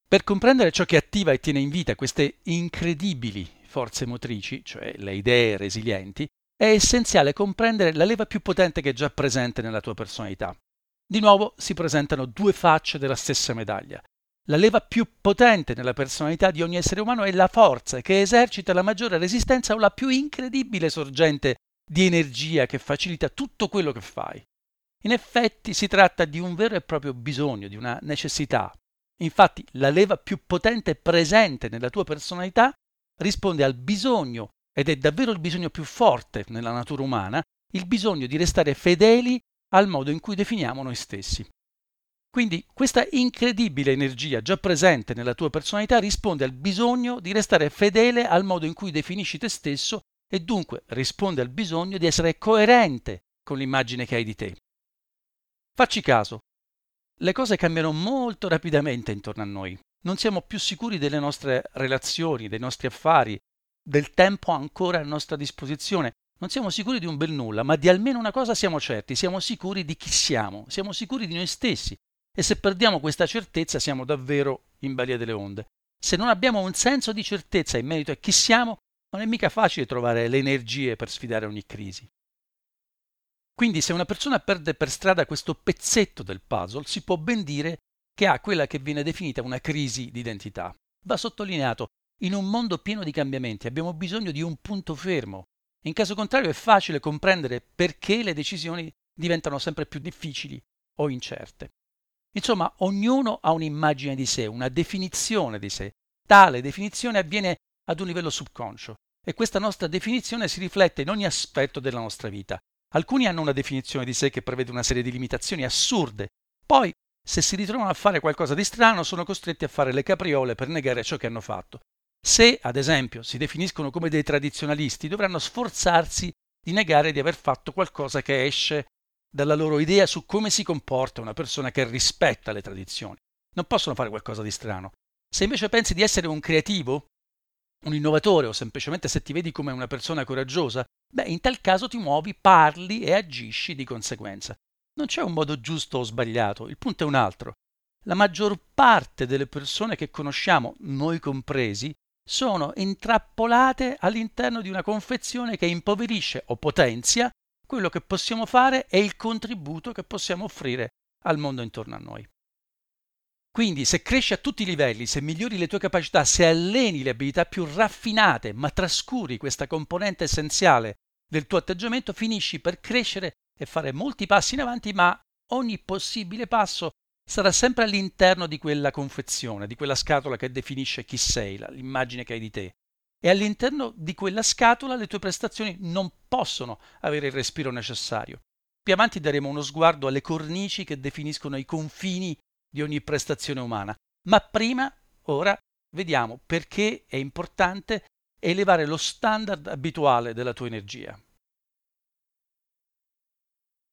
Per comprendere ciò che attiva e tiene in vita queste incredibili forze motrici, cioè le idee resilienti, è essenziale comprendere la leva più potente che è già presente nella tua personalità. Di nuovo si presentano due facce della stessa medaglia. La leva più potente nella personalità di ogni essere umano è la forza che esercita la maggiore resistenza o la più incredibile sorgente di energia che facilita tutto quello che fai. In effetti si tratta di un vero e proprio bisogno, di una necessità. Infatti la leva più potente presente nella tua personalità risponde al bisogno, ed è davvero il bisogno più forte nella natura umana, il bisogno di restare fedeli al modo in cui definiamo noi stessi. Quindi questa incredibile energia già presente nella tua personalità risponde al bisogno di restare fedele al modo in cui definisci te stesso e dunque risponde al bisogno di essere coerente con l'immagine che hai di te. Facci caso, le cose cambiano molto rapidamente intorno a noi. Non siamo più sicuri delle nostre relazioni, dei nostri affari, del tempo ancora a nostra disposizione. Non siamo sicuri di un bel nulla, ma di almeno una cosa siamo certi, siamo sicuri di chi siamo sicuri di noi stessi. E se perdiamo questa certezza siamo davvero in balia delle onde. Se non abbiamo un senso di certezza in merito a chi siamo, non è mica facile trovare le energie per sfidare ogni crisi. Quindi se una persona perde per strada questo pezzetto del puzzle, si può ben dire che ha quella che viene definita una crisi di identità. Va sottolineato, in un mondo pieno di cambiamenti abbiamo bisogno di un punto fermo. In caso contrario è facile comprendere perché le decisioni diventano sempre più difficili o incerte. Insomma, ognuno ha un'immagine di sé, una definizione di sé. Tale definizione avviene ad un livello subconscio e questa nostra definizione si riflette in ogni aspetto della nostra vita. Alcuni hanno una definizione di sé che prevede una serie di limitazioni assurde. Poi, se si ritrovano a fare qualcosa di strano, sono costretti a fare le capriole per negare ciò che hanno fatto. Se, ad esempio, si definiscono come dei tradizionalisti, dovranno sforzarsi di negare di aver fatto qualcosa che esce dalla loro idea su come si comporta una persona che rispetta le tradizioni. Non possono fare qualcosa di strano. Se invece pensi di essere un creativo, un innovatore o semplicemente se ti vedi come una persona coraggiosa, in tal caso ti muovi, parli e agisci di conseguenza. Non c'è un modo giusto o sbagliato, il punto è un altro. La maggior parte delle persone che conosciamo, noi compresi, sono intrappolate all'interno di una confezione che impoverisce o potenzia quello che possiamo fare e il contributo che possiamo offrire al mondo intorno a noi. Quindi se cresci a tutti i livelli, se migliori le tue capacità, se alleni le abilità più raffinate, ma trascuri questa componente essenziale del tuo atteggiamento, finisci per crescere e fare molti passi in avanti, ma ogni possibile passo sarà sempre all'interno di quella confezione, di quella scatola che definisce chi sei, l'immagine che hai di te. E all'interno di quella scatola le tue prestazioni non possono avere il respiro necessario. Più avanti daremo uno sguardo alle cornici che definiscono i confini di ogni prestazione umana. Ma prima, ora, vediamo perché è importante elevare lo standard abituale della tua energia.